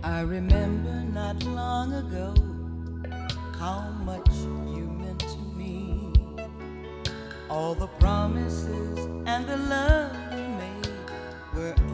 I remember not long ago how much you meant to me. All the promises and the love we made were